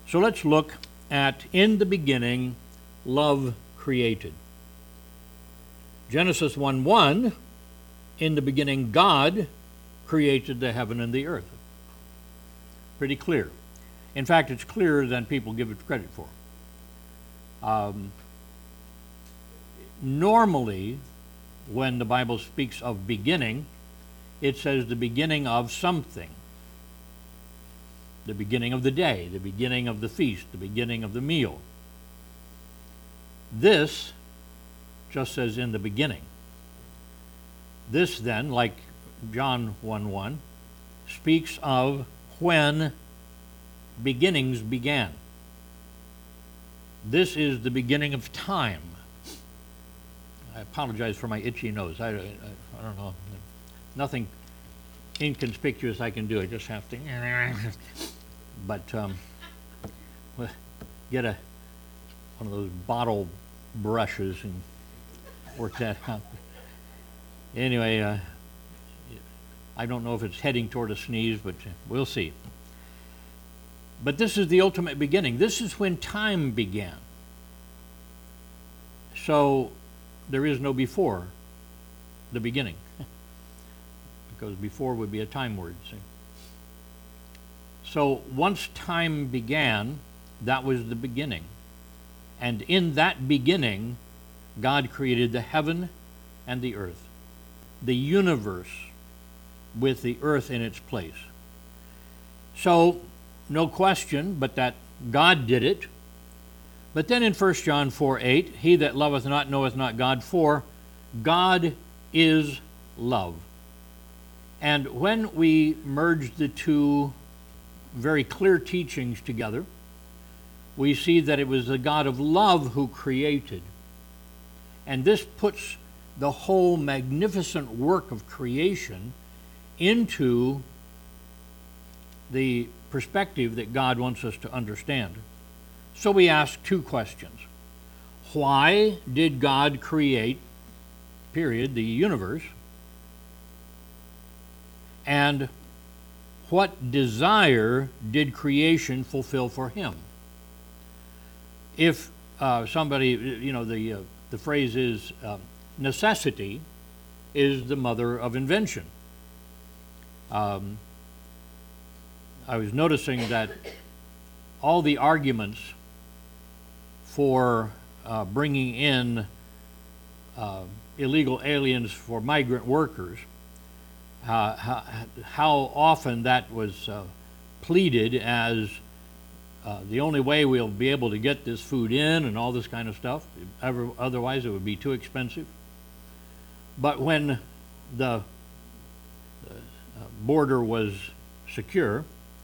So let's look at in the beginning, love created. Genesis 1:1, in the beginning God created the heaven and the earth. Pretty clear. In fact, it's clearer than people give it credit for. Normally, when the Bible speaks of beginning, it says the beginning of something. The beginning of the day, the beginning of the feast, the beginning of the meal. This just says in the beginning. This then, like John 1:1, speaks of when beginnings began. This is the beginning of time. I apologize for my itchy nose. I don't know. Nothing inconspicuous I can do. I just have to. But get one of those bottle brushes and work that out. Anyway, I don't know if it's heading toward a sneeze, but we'll see. But this is the ultimate beginning. This is when time began. So there is no before the beginning, because before would be a time word. See? So once time began, that was the beginning. And in that beginning, God created the heaven and the earth, the universe with the earth in its place. So, no question but that God did it. But then in 1 John 4:8, he that loveth not knoweth not God, for God is love. And when we merge the two very clear teachings together, we see that it was the God of love who created. And this puts the whole magnificent work of creation into the perspective that God wants us to understand. So we ask two questions. Why did God create, period, the universe? And what desire did creation fulfill for him? If somebody, the phrase is necessity is the mother of invention. I was noticing that all the arguments for bringing in illegal aliens for migrant workers, how often that was pleaded as the only way we'll be able to get this food in and all this kind of stuff. Otherwise, it would be too expensive. But when the border was secure,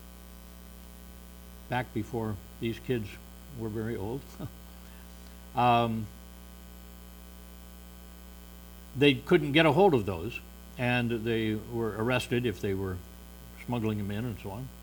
back before these kids were very old, they couldn't get a hold of those, and they were arrested if they were smuggling them in and so on.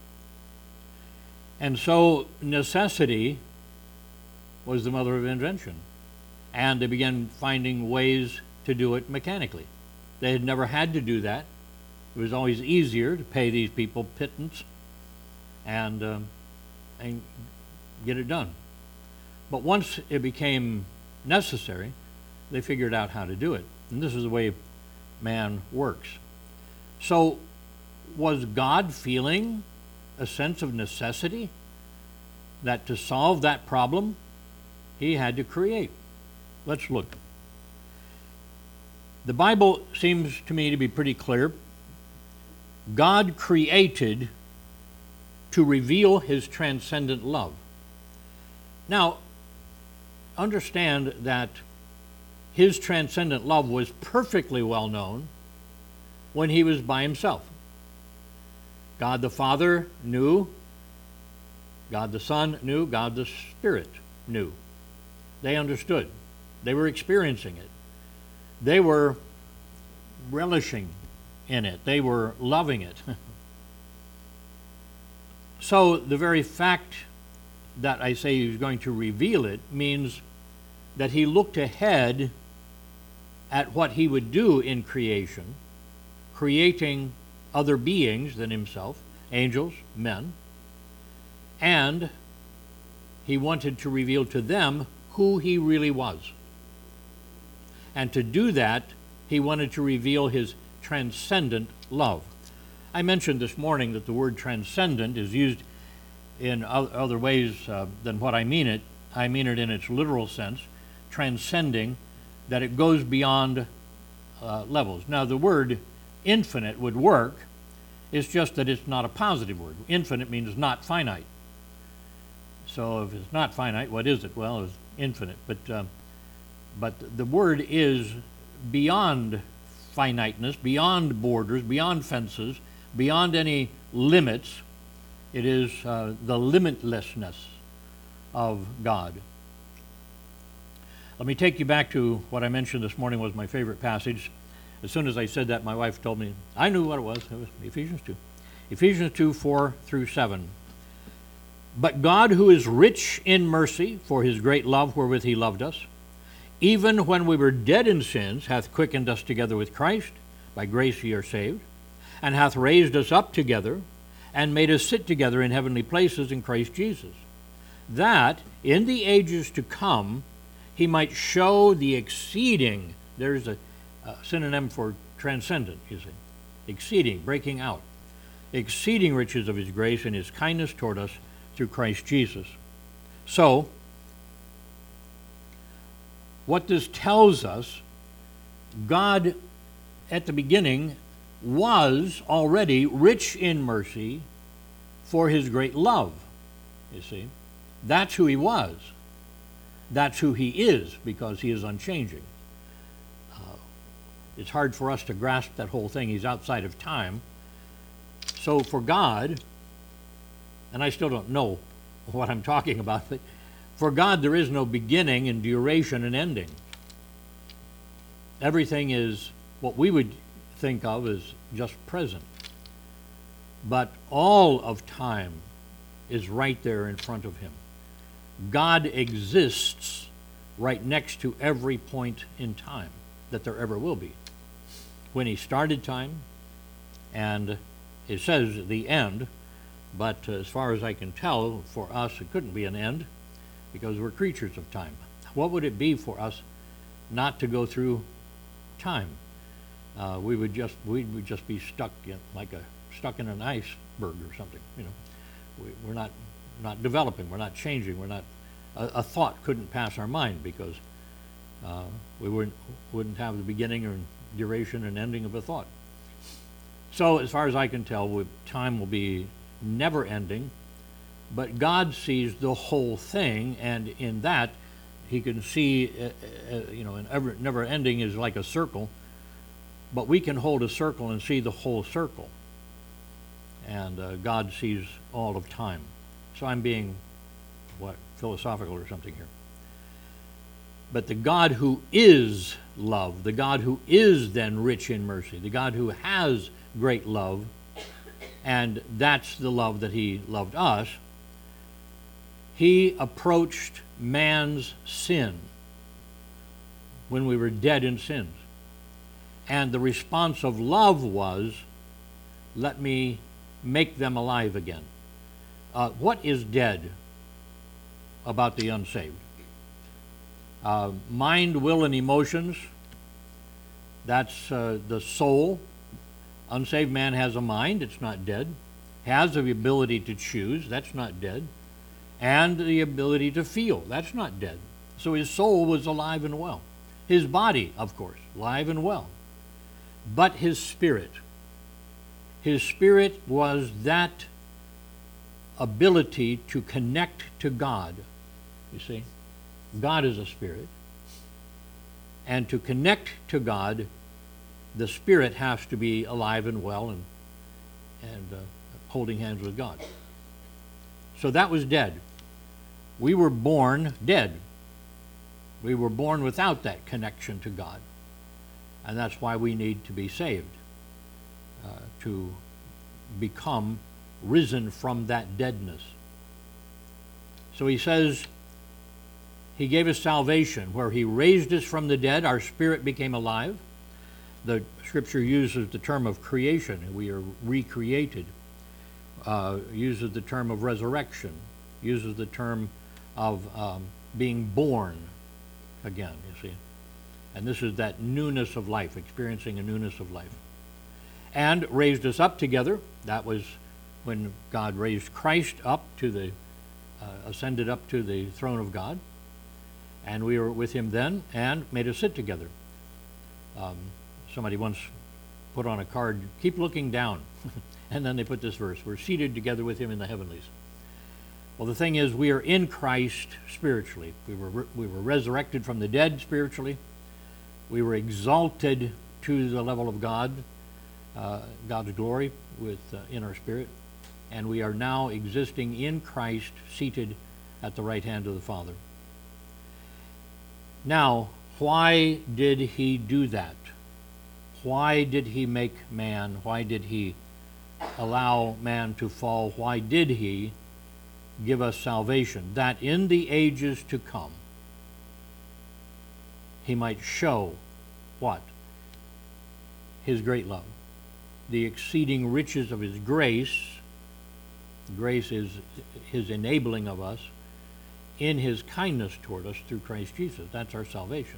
And so necessity was the mother of invention, and they began finding ways to do it mechanically. They had never had to do that. It was always easier to pay these people pittance and get it done. But once it became necessary, they figured out how to do it. And this is the way man works. So was God feeling a sense of necessity that to solve that problem, he had to create? Let's look. The Bible seems to me to be pretty clear. God created to reveal his transcendent love. Now, understand that his transcendent love was perfectly well known when he was by himself. God the Father knew, God the Son knew, God the Spirit knew. They understood. They were experiencing it. They were relishing in it. They were loving it. So the very fact that I say he's going to reveal it means that he looked ahead at what he would do in creation, creating other beings than himself, angels, men, and he wanted to reveal to them who he really was. And to do that, he wanted to reveal his transcendent love. I mentioned this morning that the word transcendent is used in other ways than what I mean it. I mean it in its literal sense, transcending, that it goes beyond levels. Now, the word infinite would work. It's just that it's not a positive word. Infinite means not finite. So if it's not finite, what is it? Well, it's infinite. But the word is beyond finiteness, beyond borders, beyond fences, beyond any limits. It is the limitlessness of God. Let me take you back to what I mentioned this morning was my favorite passage. As soon as I said that, my wife told me, I knew what it was. It was Ephesians 2. Ephesians 2, 4 through 7. But God, who is rich in mercy, for his great love wherewith he loved us, even when we were dead in sins, hath quickened us together with Christ. By grace ye are saved. And hath raised us up together, and made us sit together in heavenly places in Christ Jesus, that in the ages to come he might show the exceeding, there's a synonym for transcendent, you see, exceeding, breaking out, exceeding riches of his grace and his kindness toward us through Christ Jesus. So, what this tells us, God at the beginning was already rich in mercy for his great love, you see. That's who he was. That's who he is, because he is unchanging. It's hard for us to grasp that whole thing. He's outside of time. So for God, and I still don't know what I'm talking about, but for God there is no beginning and duration and ending. Everything is what we would think of as just present. But all of time is right there in front of him. God exists right next to every point in time that there ever will be. When he started time, and it says the end, but as far as I can tell, for us it couldn't be an end, because we're creatures of time. What would it be for us not to go through time? We would just be stuck in an iceberg or something. You know, we're not developing. We're not changing. We're not. A thought couldn't pass our mind, because we wouldn't have the beginning or duration and ending of a thought. So, as far as I can tell, time will be never ending. But God sees the whole thing, and in that, he can see, and never ending is like a circle. But we can hold a circle and see the whole circle. And God sees all of time. So I'm being, philosophical or something here. But the God who is love, the God who is then rich in mercy, the God who has great love, and that's the love that he loved us, he approached man's sin when we were dead in sins. And the response of love was, let me make them alive again. What is dead about the unsaved? Mind, will, and emotions, that's the soul. Unsaved man has a mind, it's not dead. Has the ability to choose, that's not dead. And the ability to feel, that's not dead. So his soul was alive and well. His body, of course, alive and well. But his spirit was that ability to connect to God. You see, God is a spirit. And to connect to God, the spirit has to be alive and well and holding hands with God. So that was dead. We were born dead. We were born without that connection to God. And that's why we need to be saved, to become risen from that deadness. So he says, he gave us salvation, where he raised us from the dead, our spirit became alive. The scripture uses the term of creation, we are recreated, uses the term of resurrection, uses the term of being born again, you see. And this is that newness of life, experiencing a newness of life. And raised us up together. That was when God raised Christ up to the, ascended up to the throne of God. And we were with him then and made us sit together. Somebody once put on a card, keep looking down. And then they put this verse, we're seated together with him in the heavenlies. Well, the thing is, we are in Christ spiritually. We were resurrected from the dead spiritually. We were exalted to the level of God, God's glory in our spirit. And we are now existing in Christ, seated at the right hand of the Father. Now, why did he do that? Why did he make man? Why did he allow man to fall? Why did he give us salvation? That in the ages to come, he might show what? His great love. The exceeding riches of his grace. Grace is his enabling of us in his kindness toward us through Christ Jesus. That's our salvation.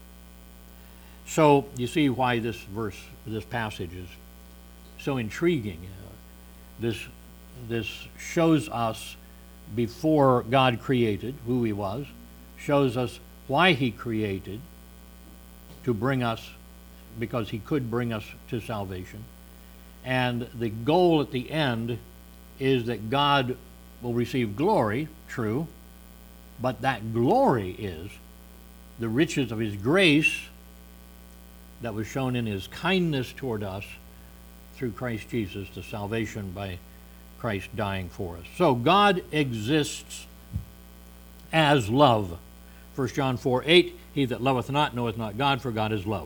So you see why this verse, this passage is so intriguing. This shows us before God created who he was, shows us why he created to bring us, because he could bring us to salvation. And the goal at the end is that God will receive glory, true, but that glory is the riches of his grace that was shown in his kindness toward us through Christ Jesus, the salvation by Christ dying for us. So God exists as love. 1 John 4:8, he that loveth not knoweth not God, for God is love.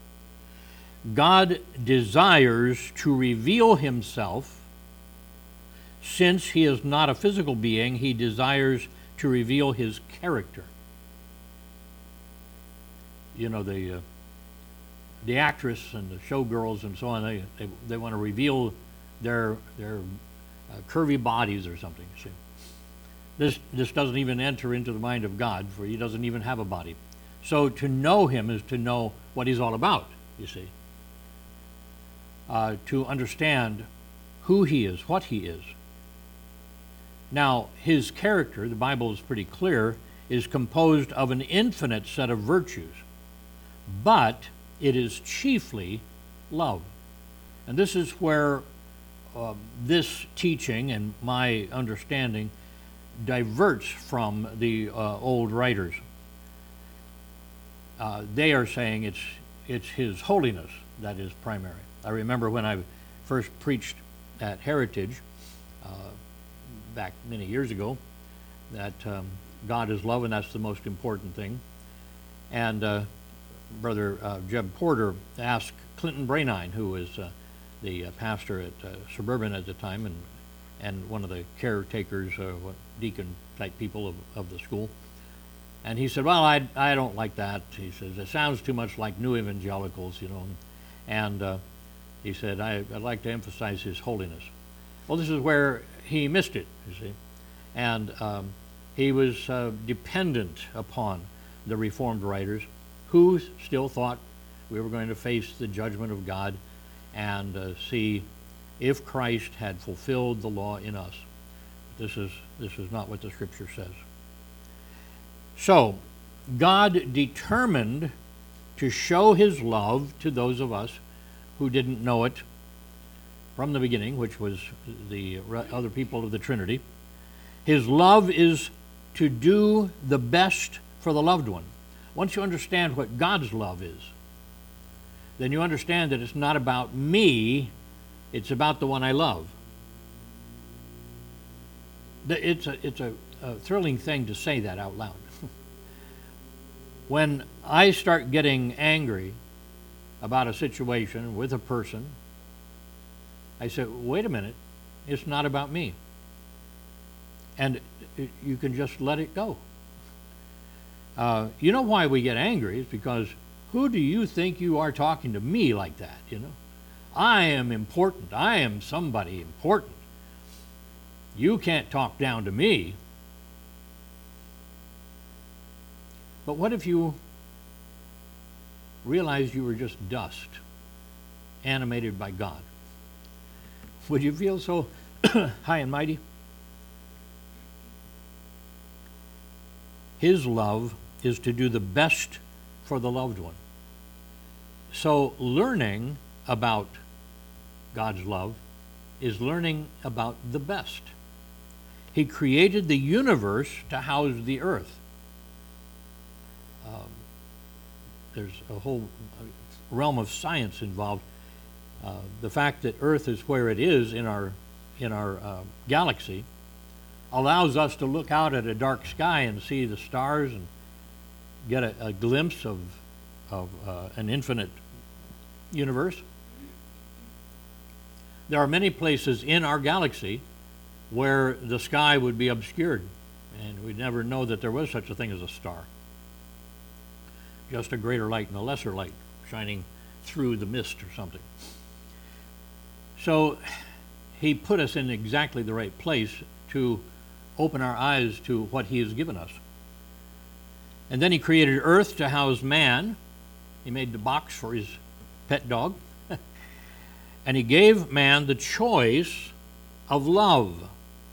God desires to reveal himself. Since he is not a physical being, he desires to reveal his character. You know, the actress and the showgirls and so on, they want to reveal their curvy bodies or something. See? This doesn't even enter into the mind of God, for he doesn't even have a body. So to know him is to know what he's all about, you see. To understand who he is, what he is. Now, his character, the Bible is pretty clear, is composed of an infinite set of virtues, but it is chiefly love. And this is where this teaching and my understanding diverts from the old writers. They are saying it's his holiness that is primary. I remember when I first preached at Heritage back many years ago that God is love, and that's the most important thing. And Brother Jeb Porter asked Clinton Brainine, who was the pastor at Suburban at the time and one of the caretakers, deacon type people of the school. And he said, well, I don't like that. He says, it sounds too much like new evangelicals, you know. And he said, I'd like to emphasize his holiness. Well, this is where he missed it, you see. And he was dependent upon the Reformed writers who still thought we were going to face the judgment of God and see if Christ had fulfilled the law in us. This is not what the Scripture says. So, God determined to show his love to those of us who didn't know it from the beginning, which was the other people of the Trinity. His love is to do the best for the loved one. Once you understand what God's love is, then you understand that it's not about me, it's about the one I love. It's a thrilling thing to say that out loud. When I start getting angry about a situation with a person, I say, wait a minute, it's not about me. And you can just let it go. You know why we get angry is because who do you think you are talking to me like that, you know? I am important. I am somebody important. You can't talk down to me. But what if you realized you were just dust, animated by God? Would you feel so high and mighty? His love is to do the best for the loved one. So learning about God's love is learning about the best. He created the universe to house the earth. There's a whole realm of science involved. The fact that Earth is where it is in our galaxy allows us to look out at a dark sky and see the stars and get a glimpse of an infinite universe. There are many places in our galaxy where the sky would be obscured, and we'd never know that there was such a thing as a star. Just a greater light and a lesser light shining through the mist or something. So he put us in exactly the right place to open our eyes to what he has given us. And then he created earth to house man. He made the box for his pet dog. And he gave man the choice of love.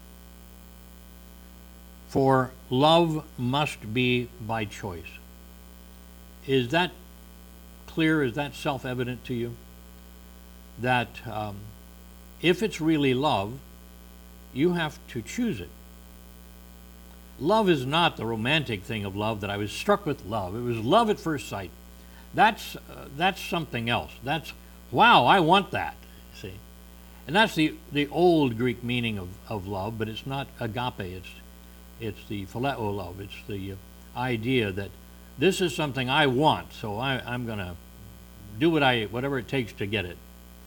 For love must be by choice. Is that clear? Is that self-evident to you? That if it's really love, you have to choose it. Love is not the romantic thing of love, that I was struck with love. It was love at first sight. That's something else. That's, wow, I want that, see. And that's the old Greek meaning of love, but it's not agape. It's the phileo love. It's the idea that this is something I want, so I'm going to do whatever it takes to get it.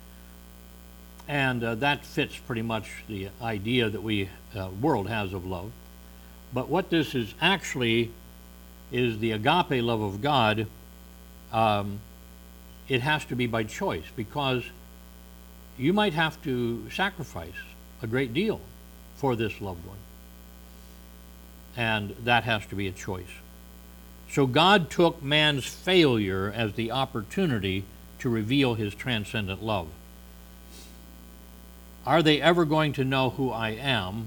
And that fits pretty much the idea that we world has of love. But what this is actually is the agape love of God. It has to be by choice, because you might have to sacrifice a great deal for this loved one. And that has to be a choice. So God took man's failure as the opportunity to reveal his transcendent love. Are they ever going to know who I am?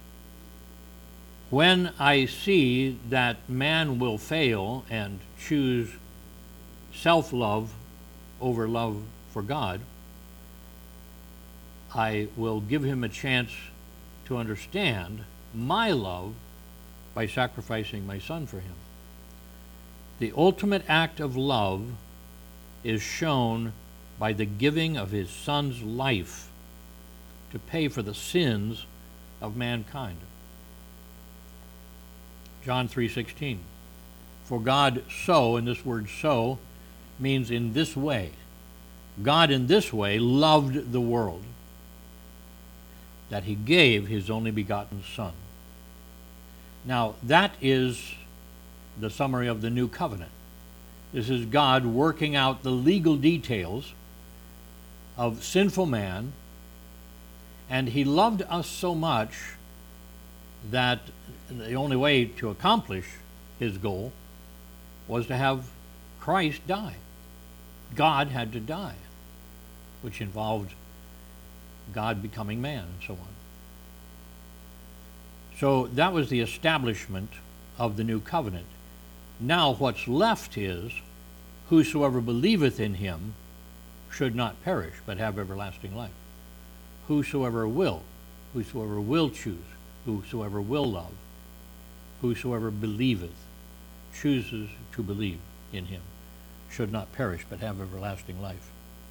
When I see that man will fail and choose self-love over love for God, I will give him a chance to understand my love by sacrificing my son for him. The ultimate act of love is shown by the giving of his son's life to pay for the sins of mankind. John 3:16. For God so, and this word so means in this way. God in this way loved the world, that he gave his only begotten Son. Now, that is the summary of the new covenant. This is God working out the legal details of sinful man, and he loved us so much that the only way to accomplish his goal was to have Christ die. God had to die, which involved God becoming man and so on. So that was the establishment of the new covenant. Now what's left is, whosoever believeth in him should not perish, but have everlasting life. Whosoever will choose, whosoever will love, whosoever believeth, chooses to believe in him, should not perish, but have everlasting life.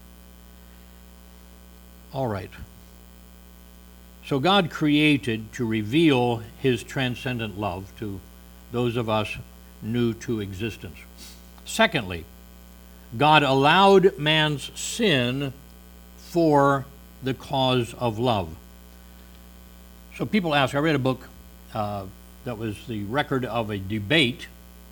All right. So God created to reveal his transcendent love to those of us new to existence. Secondly, God allowed man's sin for the cause of love. So people ask, I read a book that was the record of a debate,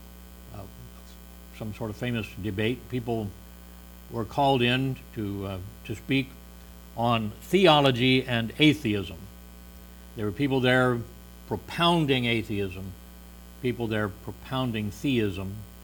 some sort of famous debate. People were called in to speak on theology and atheism. There were people there propounding atheism, people there propounding theism,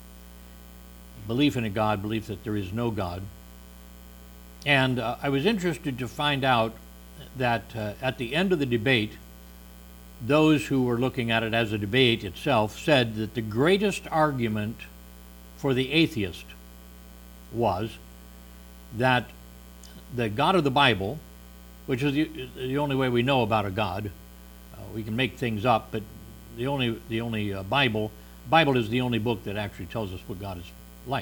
belief in a God, belief that there is no God. And I was interested to find out that at the end of the debate, those who were looking at it as a debate itself said that the greatest argument for the atheist was that the God of the Bible, which is the only way we know about a God, we can make things up, but the only Bible is the only book that actually tells us what God is like.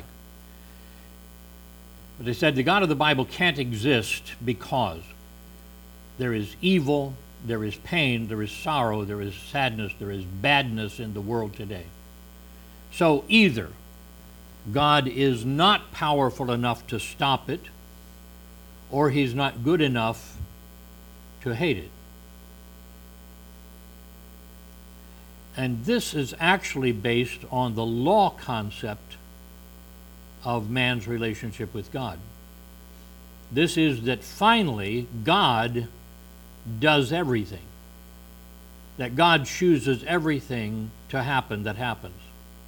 But they said the God of the Bible can't exist because there is evil, there is pain, there is sorrow, there is sadness, there is badness in the world today. So either God is not powerful enough to stop it, or he's not good enough to hate it. And this is actually based on the law concept of man's relationship with God. This is that finally God does everything. That God chooses everything to happen that happens.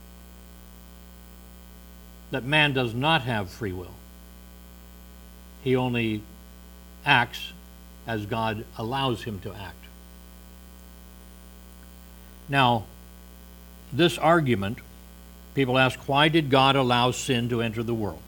That man does not have free will. He only acts as God allows him to act. Now, this argument, people ask, why did God allow sin to enter the world?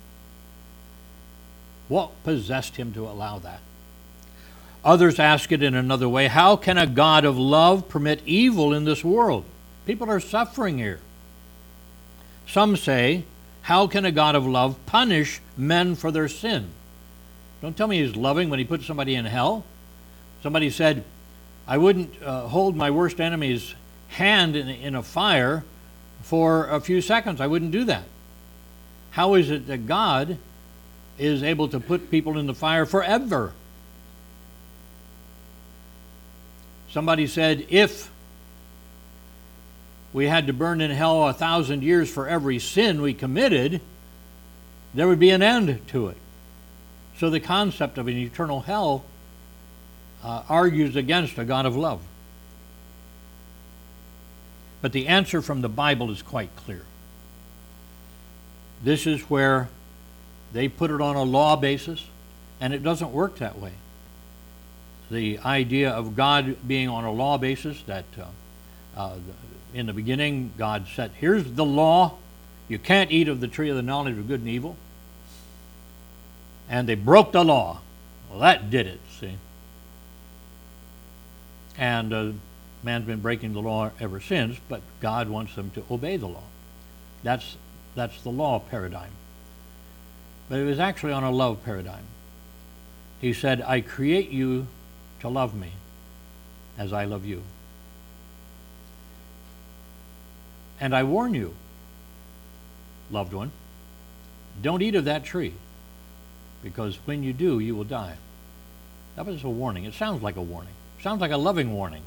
What possessed him to allow that? Others ask it in another way, how can a God of love permit evil in this world? People are suffering here. Some say, how can a God of love punish men for their sin? Don't tell me he's loving when he puts somebody in hell. Somebody said, I wouldn't hold my worst enemy's hand in a fire for a few seconds. I wouldn't do that. How is it that God is able to put people in the fire forever? Somebody said, if we had to burn in hell 1,000 years for every sin we committed, there would be an end to it. So the concept of an eternal hell argues against a God of love. But the answer from the Bible is quite clear. This is where they put it on a law basis, and it doesn't work that way. The idea of God being on a law basis, that in the beginning God said, here's the law, you can't eat of the tree of the knowledge of good and evil. And they broke the law. Well, that did it, see. And man's been breaking the law ever since, but God wants them to obey the law. That's the law paradigm. But it was actually on a love paradigm. He said, I create you to love me as I love you. And I warn you, loved one, don't eat of that tree, because when you do, you will die. That was a warning. It sounds like a warning. It sounds like a loving warning.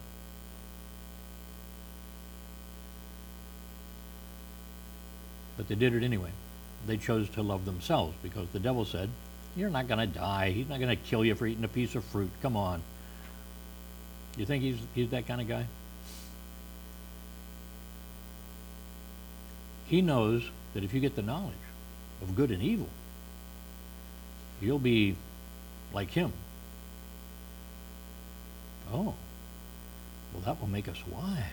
But they did it anyway. They chose to love themselves because the devil said, you're not going to die. He's not going to kill you for eating a piece of fruit. Come on. You think he's that kind of guy? He knows that if you get the knowledge of good and evil, you'll be like him. Oh, well, that will make us wise.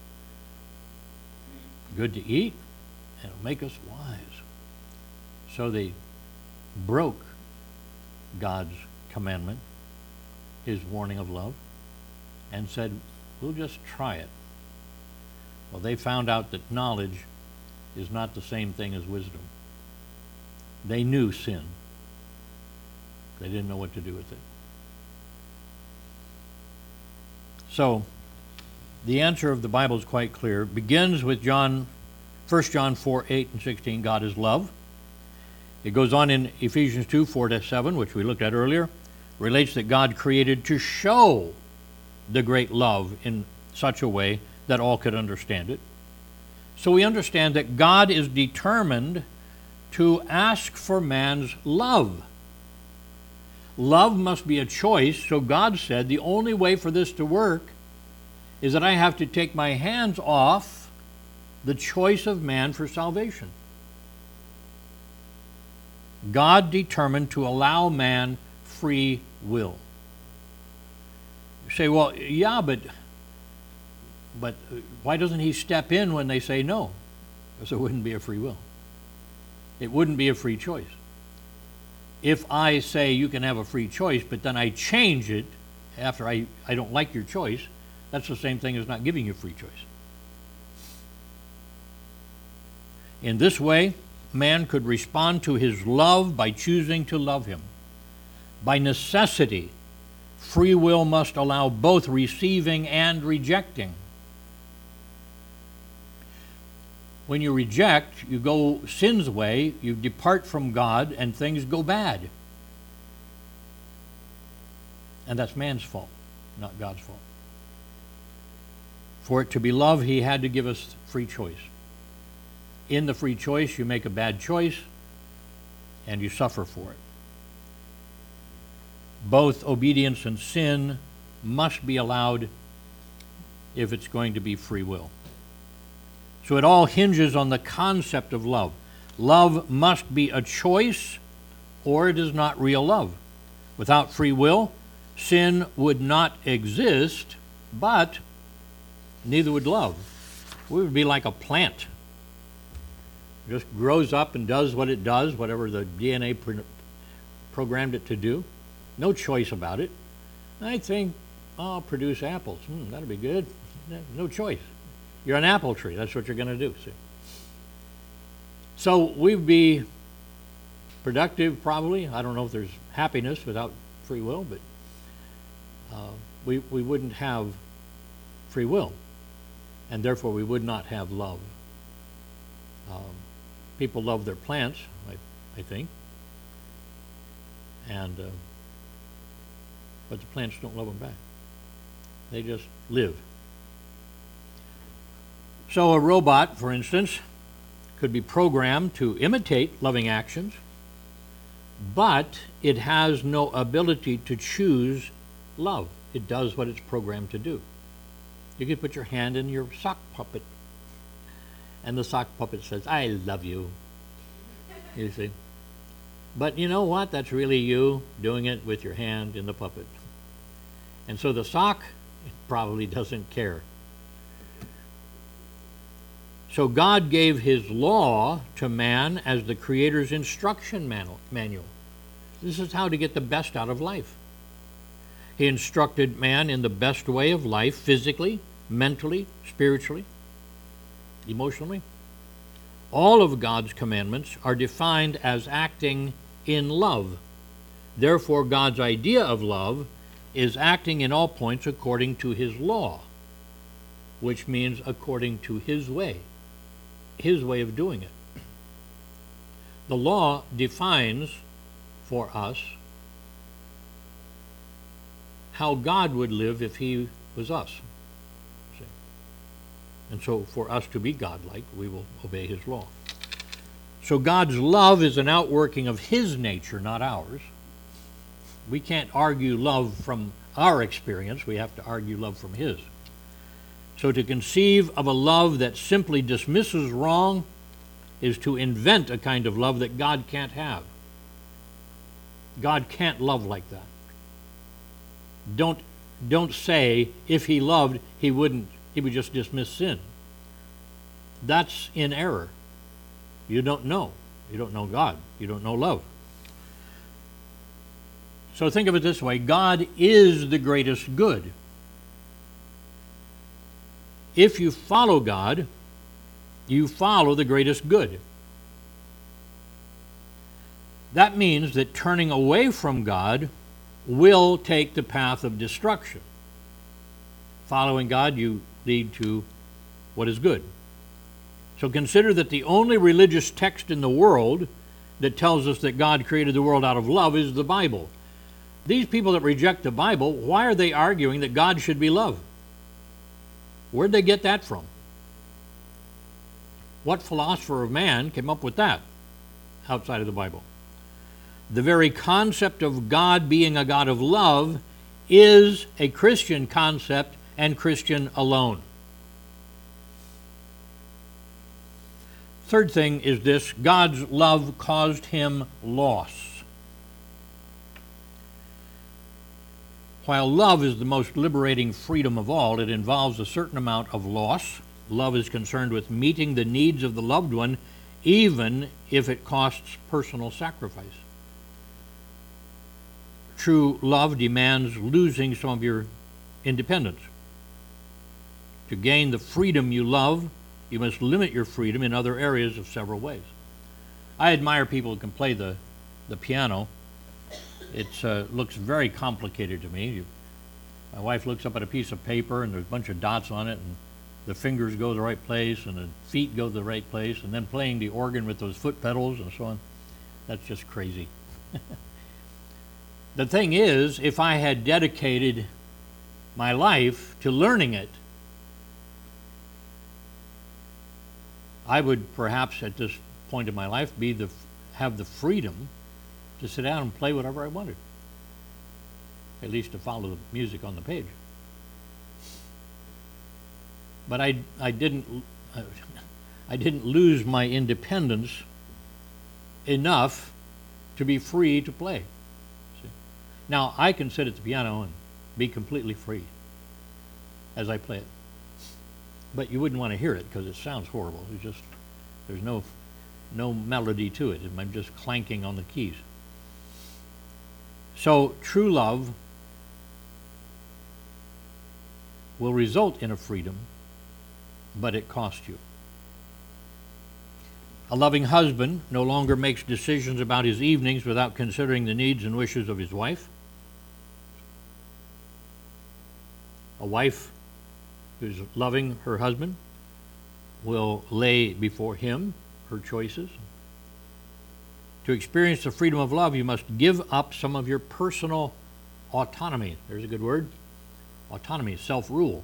Good to eat, and it'll make us wise. So they broke God's commandment, his warning of love, and said, we'll just try it. Well, they found out that knowledge is not the same thing as wisdom. They knew sin. They didn't know what to do with it. So, the answer of the Bible is quite clear. It begins with 1 John 4, 8 and 16, God is love. It goes on in Ephesians 2, 4 to 7, which we looked at earlier, relates that God created to show the great love in such a way that all could understand it. So we understand that God is determined to ask for man's love. Love must be a choice, so God said the only way for this to work is that I have to take my hands off the choice of man for salvation. God determined to allow man free will. You say, well, yeah, but why doesn't he step in when they say no? Because it wouldn't be a free will. It wouldn't be a free choice. If I say you can have a free choice, but then I change it after I don't like your choice, that's the same thing as not giving you free choice. In this way, man could respond to his love by choosing to love him. By necessity, free will must allow both receiving and rejecting. When you reject, you go sin's way, you depart from God, and things go bad. And that's man's fault, not God's fault. For it to be love, he had to give us free choice. In the free choice, you make a bad choice, and you suffer for it. Both obedience and sin must be allowed if it's going to be free will. So it all hinges on the concept of love. Love must be a choice, or it is not real love. Without free will, sin would not exist, but neither would love. We would be like a plant. It just grows up and does what it does, whatever the DNA programmed it to do. No choice about it. I think, I'll produce apples. That'll be good. No choice. You're an apple tree. That's what you're going to do. See? So we'd be productive, probably. I don't know if there's happiness without free will, but we wouldn't have free will, and therefore we would not have love. People love their plants, I think, and but the plants don't love them back. They just live. So a robot, for instance, could be programmed to imitate loving actions, but it has no ability to choose love. It does what it's programmed to do. You could put your hand in your sock puppet, and the sock puppet says, I love you. You see? But you know what? That's really you doing it with your hand in the puppet. And so the sock probably doesn't care. So God gave his law to man as the Creator's instruction manual. This is how to get the best out of life. He instructed man in the best way of life, physically, mentally, spiritually, emotionally. All of God's commandments are defined as acting in love. Therefore, God's idea of love is acting in all points according to his law, which means according to his way of doing it. The law defines for us how God would live if he was us. See? And so for us to be godlike, we will obey his law. So God's love is an outworking of his nature, not ours. We can't argue love from our experience. We have to argue love from his. So to conceive of a love that simply dismisses wrong is to invent a kind of love that God can't have. God can't love like that. Don't say if he loved, he would just dismiss sin. That's in error. You don't know. You don't know God. You don't know love. So think of it this way. God is the greatest good. If you follow God, you follow the greatest good. That means that turning away from God will take the path of destruction. Following God, you lead to what is good. So consider that the only religious text in the world that tells us that God created the world out of love is the Bible. These people that reject the Bible, why are they arguing that God should be love? Where'd they get that from? What philosopher of man came up with that outside of the Bible? The very concept of God being a God of love is a Christian concept and Christian alone. Third thing is this: God's love caused him loss. While love is the most liberating freedom of all, it involves a certain amount of loss. Love is concerned with meeting the needs of the loved one, even if it costs personal sacrifice. True love demands losing some of your independence. To gain the freedom you love, you must limit your freedom in other areas of several ways. I admire people who can play the piano. It looks very complicated to me. My wife looks up at a piece of paper and there's a bunch of dots on it, and the fingers go the right place and the feet go the right place, and then playing the organ with those foot pedals and so on. That's just crazy. The thing is, if I had dedicated my life to learning it, I would perhaps at this point in my life have the freedom to sit down and play whatever I wanted, at least to follow the music on the page. But I didn't lose my independence enough to be free to play. See? Now I can sit at the piano and be completely free as I play it, but you wouldn't want to hear it because it sounds horrible. There's no melody to it. I'm just clanking on the keys. So true love will result in a freedom, but it costs you. A loving husband no longer makes decisions about his evenings without considering the needs and wishes of his wife. A wife who's loving her husband will lay before him her choices. To experience the freedom of love, you must give up some of your personal autonomy. There's a good word. Autonomy, self-rule.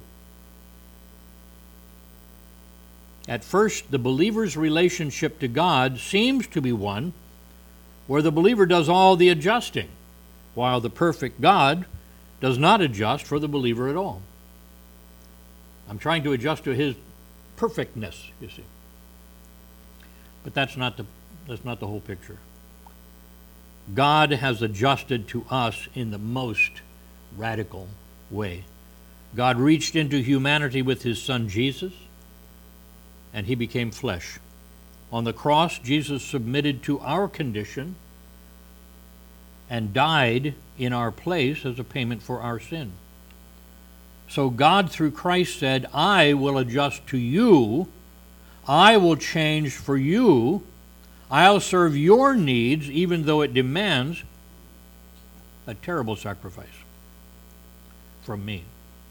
At first, the believer's relationship to God seems to be one where the believer does all the adjusting, while the perfect God does not adjust for the believer at all. I'm trying to adjust to his perfectness, you see. But that's not the whole picture. God has adjusted to us in the most radical way. God reached into humanity with his son Jesus, and he became flesh. On the cross, Jesus submitted to our condition and died in our place as a payment for our sin. So God, through Christ, said, I will adjust to you, I will change for you, I'll serve your needs, even though it demands a terrible sacrifice from me.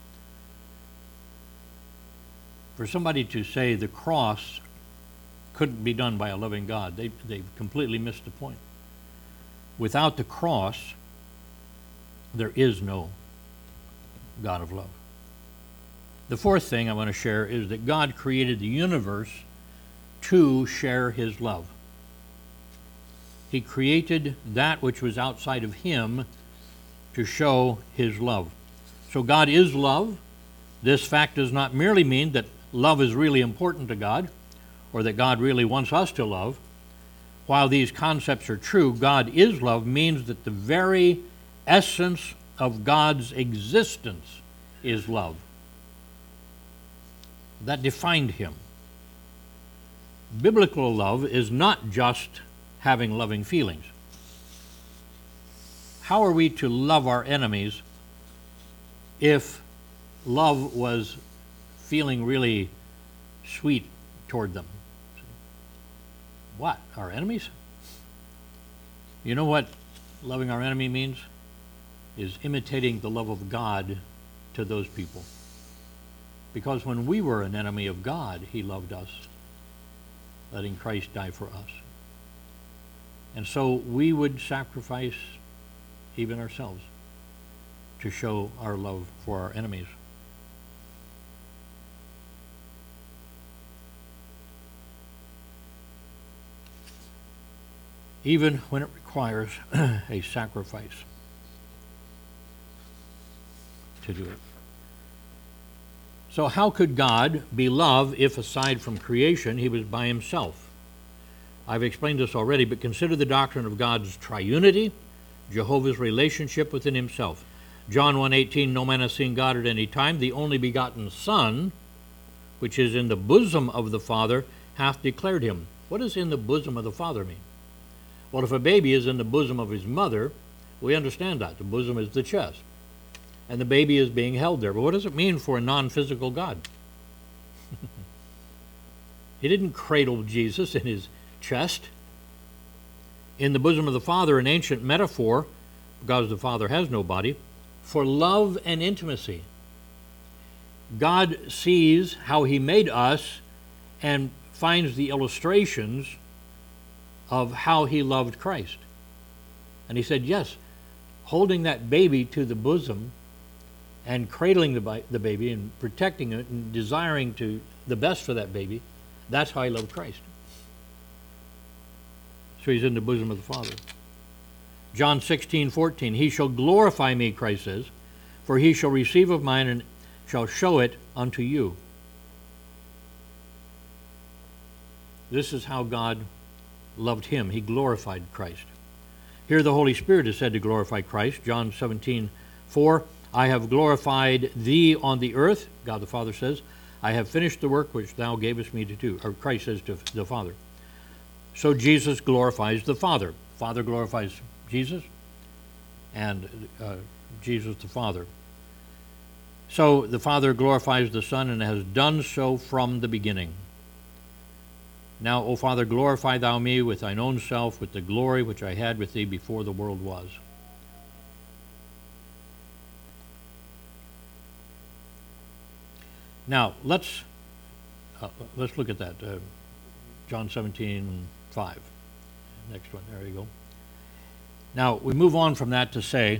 For somebody to say the cross couldn't be done by a loving God, they've completely missed the point. Without the cross, there is no God of love. The fourth thing I want to share is that God created the universe to share his love. He created that which was outside of him to show his love. So God is love. This fact does not merely mean that love is really important to God or that God really wants us to love. While these concepts are true, God is love means that the very essence of God's existence is love. That defined him. Biblical love is not just having loving feelings. How are we to love our enemies if love was feeling really sweet toward them? What? Our enemies? You know what loving our enemy means? Is imitating the love of God to those people. Because when we were an enemy of God, he loved us, letting Christ die for us. And so we would sacrifice even ourselves to show our love for our enemies. Even when it requires a sacrifice to do it. So how could God be love if, aside from creation, he was by himself? I've explained this already, but consider the doctrine of God's triunity, Jehovah's relationship within himself. John 1:18, no man has seen God at any time. The only begotten Son, which is in the bosom of the Father, hath declared him. What does in the bosom of the Father mean? Well, if a baby is in the bosom of his mother, we understand that. The bosom is the chest. And the baby is being held there. But what does it mean for a non-physical God? He didn't cradle Jesus in his chest. In the bosom of the Father, an ancient metaphor, because the Father has no body, for love and intimacy. God sees how he made us and finds the illustrations of how he loved Christ. And he said, yes, holding that baby to the bosom and cradling the baby and protecting it and desiring the best for that baby, that's how he loved Christ. So he's in the bosom of the Father. John 16:14, he shall glorify me, Christ says, for he shall receive of mine and shall show it unto you. This is how God loved him. He glorified Christ. Here the Holy Spirit is said to glorify Christ. John 17:4, I have glorified thee on the earth, God the Father says, I have finished the work which thou gavest me to do, or Christ says to the Father. So Jesus glorifies the Father. Father glorifies Jesus, and Jesus the Father. So the Father glorifies the Son and has done so from the beginning. Now, O Father, glorify thou me with thine own self, with the glory which I had with thee before the world was. Now, let's look at that. John 17:5. Next one. There you go. Now, we move on from that to say,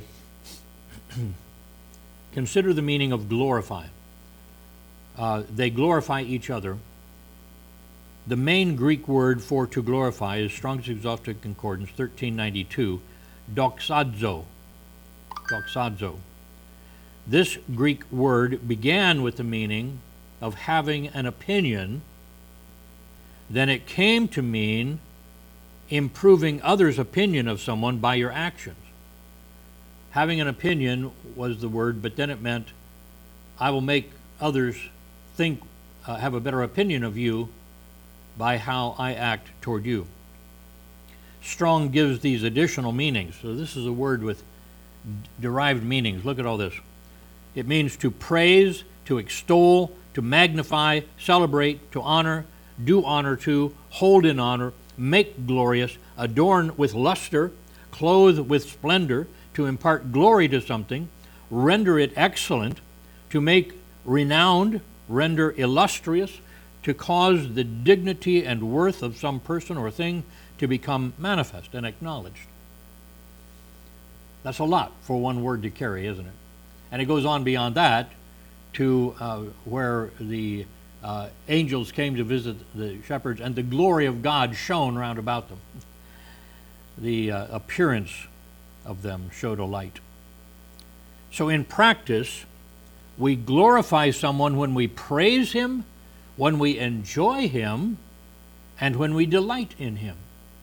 consider the meaning of glorify. They glorify each other. The main Greek word for to glorify is Strong's Exhaustive Concordance 1392, doxazo. Doxazo. This Greek word began with the meaning of having an opinion. Then it came to mean improving others' opinion of someone by your actions. Having an opinion was the word, but then it meant I will make others think, have a better opinion of you by how I act toward you. Strong gives these additional meanings. So this is a word with derived meanings. Look at all this. It means to praise, to extol, to magnify, celebrate, to honor, do honor to, hold in honor, make glorious, adorn with luster, clothe with splendor, to impart glory to something, render it excellent, to make renowned, render illustrious, to cause the dignity and worth of some person or thing to become manifest and acknowledged. That's a lot for one word to carry, isn't it? And it goes on beyond that to where the angels came to visit the shepherds, and the glory of God shone round about them. The appearance of them showed a light. So in practice, we glorify someone when we praise him, when we enjoy him, and when we delight in him.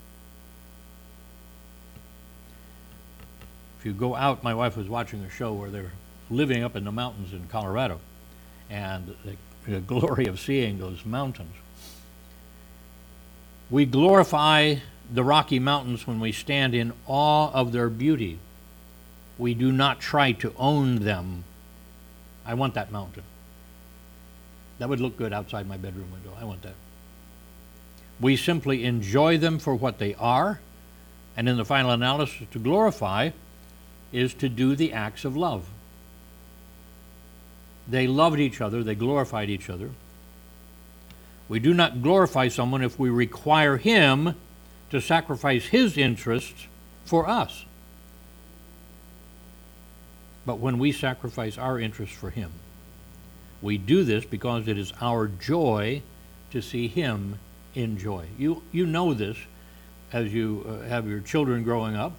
If you go out, my wife was watching a show where they're living up in the mountains in Colorado, and the glory of seeing those mountains. We glorify the Rocky Mountains when we stand in awe of their beauty. We do not try to own them. I want that mountain. That would look good outside my bedroom window. I want that. We simply enjoy them for what they are, and in the final analysis, to glorify is to do the acts of love. They loved each other, they glorified each other. We do not glorify someone if we require him to sacrifice his interests for us. But when we sacrifice our interests for him, we do this because it is our joy to see him in joy. You know this as you have your children growing up,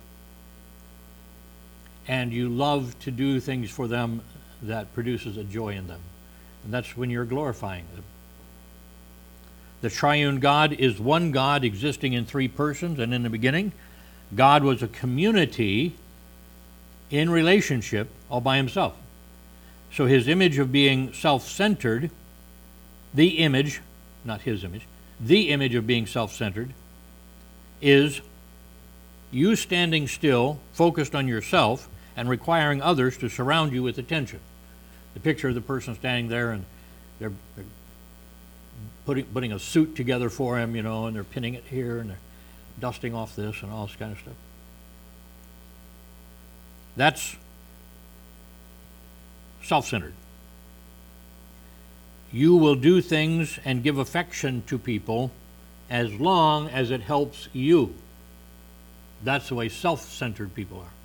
and you love to do things for them that produces a joy in them. And that's when you're glorifying them. The triune God is one God existing in three persons, and in the beginning, God was a community in relationship all by himself. So his image of being self-centered, the image, not his image, the image of being self-centered is you standing still, focused on yourself, and requiring others to surround you with attention. The picture of the person standing there, and they're putting a suit together for him, and they're pinning it here, and they're dusting off this and all this kind of stuff. That's self-centered. You will do things and give affection to people as long as it helps you. That's the way self-centered people are.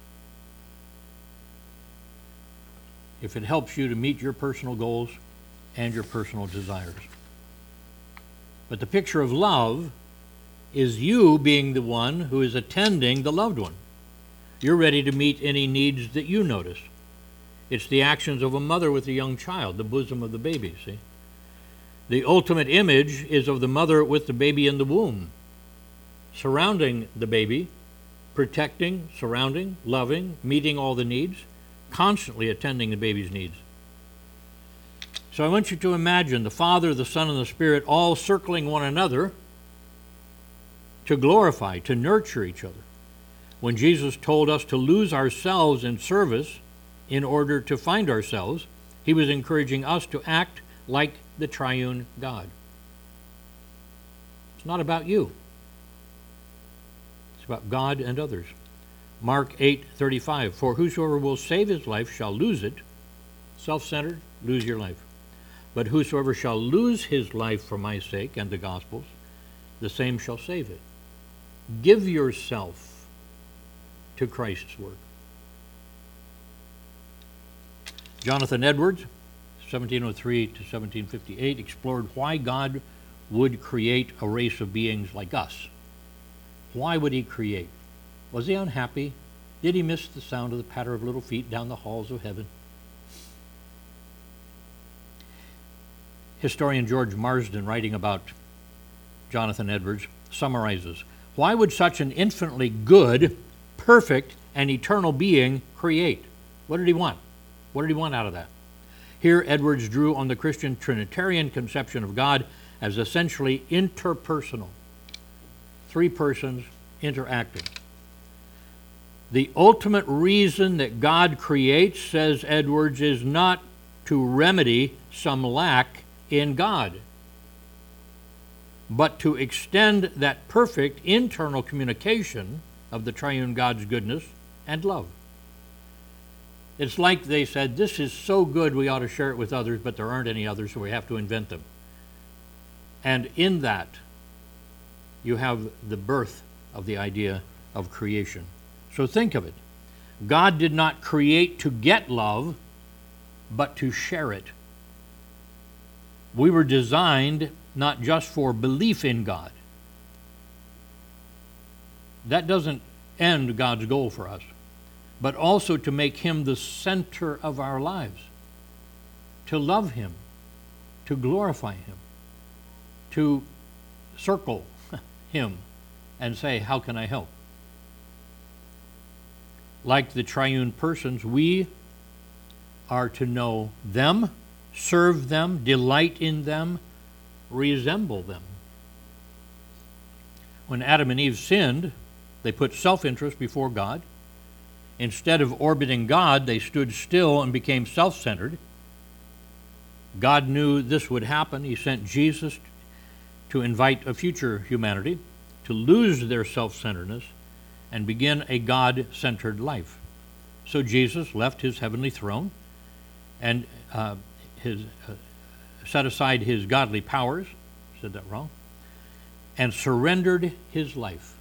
If it helps you to meet your personal goals and your personal desires. But the picture of love is you being the one who is attending the loved one. You're ready to meet any needs that you notice. It's the actions of a mother with a young child, the bosom of the baby, see? The ultimate image is of the mother with the baby in the womb, surrounding the baby, protecting, surrounding, loving, meeting all the needs, constantly attending the baby's needs. So I want you to imagine the Father, the Son, and the Spirit all circling one another to glorify, to nurture each other. When Jesus told us to lose ourselves in service in order to find ourselves, he was encouraging us to act like the triune God. It's not about you. It's about God and others. Mark 8:35, for whosoever will save his life shall lose it. Self-centered, lose your life. But whosoever shall lose his life for my sake and the gospel's, the same shall save it. Give yourself to Christ's work. Jonathan Edwards, 1703 to 1758, explored why God would create a race of beings like us. Why would he create? Was he unhappy? Did he miss the sound of the patter of little feet down the halls of heaven? Historian George Marsden, writing about Jonathan Edwards, summarizes, why would such an infinitely good, perfect, and eternal being create? What did he want? What did he want out of that? Here, Edwards drew on the Christian Trinitarian conception of God as essentially interpersonal. Three persons interacting. The ultimate reason that God creates, says Edwards, is not to remedy some lack in God, but to extend that perfect internal communication of the triune God's goodness and love. It's like they said, this is so good we ought to share it with others, but there aren't any others, so we have to invent them. And in that, you have the birth of the idea of creation. So think of it. God did not create to get love, but to share it. We were designed not just for belief in God. That doesn't end God's goal for us, but also to make him the center of our lives, to love him, to glorify him, to circle him and say, how can I help? Like the triune persons, we are to know them, serve them, delight in them, resemble them. When Adam and Eve sinned, they put self-interest before God. Instead of orbiting God, they stood still and became self-centered. God knew this would happen. He sent Jesus to invite a future humanity to lose their self-centeredness and begin a God-centered life. So Jesus left his heavenly throne and set aside his godly powers, said that wrong, and surrendered his life.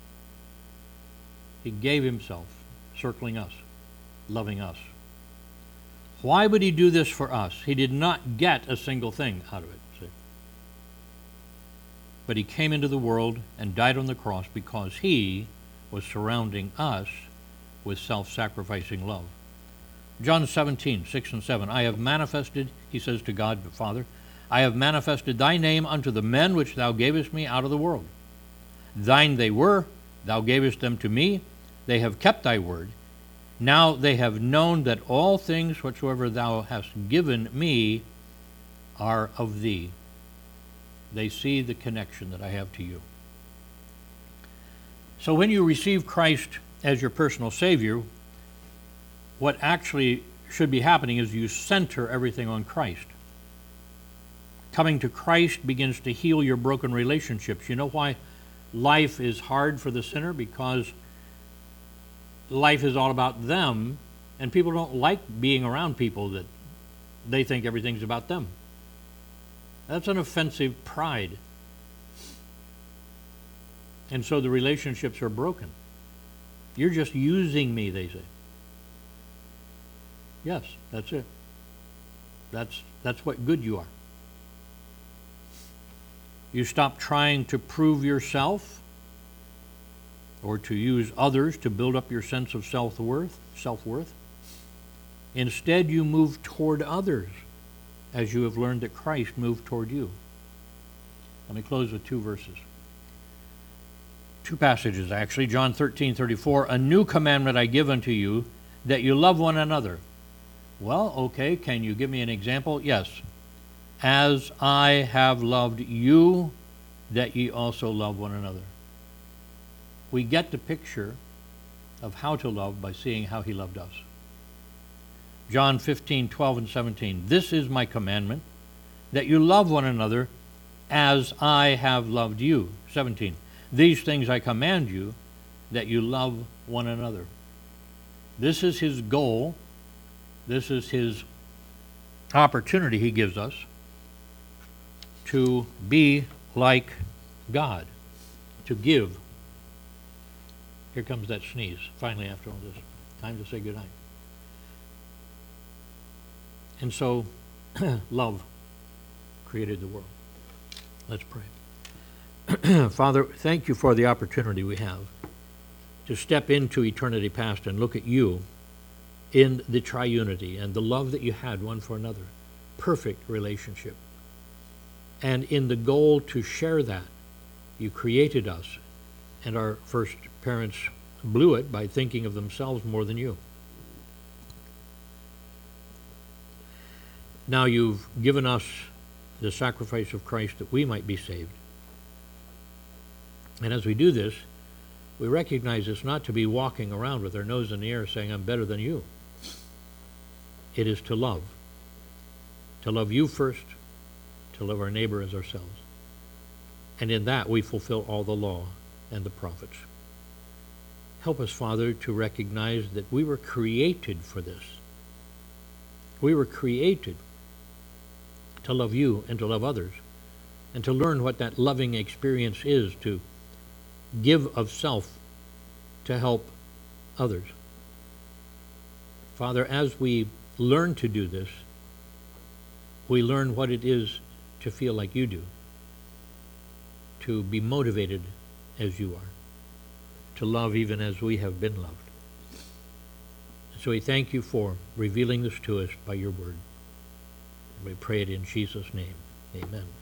He gave himself, circling us, loving us. Why would he do this for us? He did not get a single thing out of it, see? But he came into the world and died on the cross because he was surrounding us with self-sacrificing love. John 17, 6 and 7, I have manifested, he says to God the Father, I have manifested thy name unto the men which thou gavest me out of the world. Thine they were, thou gavest them to me, they have kept thy word. Now they have known that all things whatsoever thou hast given me are of thee. They see the connection that I have to you. So when you receive Christ as your personal Savior, what actually should be happening is you center everything on Christ. Coming to Christ begins to heal your broken relationships. You know why life is hard for the sinner? Because life is all about them, and people don't like being around people that they think everything's about them. That's an offensive pride. And so the relationships are broken. You're just using me, they say. Yes, that's it. That's what good you are. You stop trying to prove yourself or to use others to build up your sense of self-worth. Instead, you move toward others as you have learned that Christ moved toward you. Let me close with two verses. Two passages, actually. John 13:34, a new commandment I give unto you, that you love one another. Well, okay, can you give me an example? Yes. As I have loved you, that ye also love one another. We get the picture of how to love by seeing how he loved us. John 15:12 and 17, this is my commandment, that you love one another as I have loved you. 17, these things I command you, that you love one another. This is his goal. This is his opportunity he gives us to be like God, to give. Here comes that sneeze, finally, after all this. Time to say goodnight. And so, love created the world. Let's pray. Father, thank you for the opportunity we have to step into eternity past and look at you in the triunity and the love that you had one for another. Perfect relationship. And in the goal to share that, you created us, and our first parents blew it by thinking of themselves more than you. Now you've given us the sacrifice of Christ that we might be saved. And as we do this, we recognize it's not to be walking around with our nose in the air saying, I'm better than you. It is to love. To love you first, to love our neighbor as ourselves. And in that we fulfill all the law and the prophets. Help us, Father, to recognize that we were created for this. We were created to love you and to love others, and to learn what that loving experience is, to give of self to help others. Father, as we learn to do this, we learn what it is to feel like you do, to be motivated as you are, to love even as we have been loved. So we thank you for revealing this to us by your word. We pray it in Jesus' name. Amen.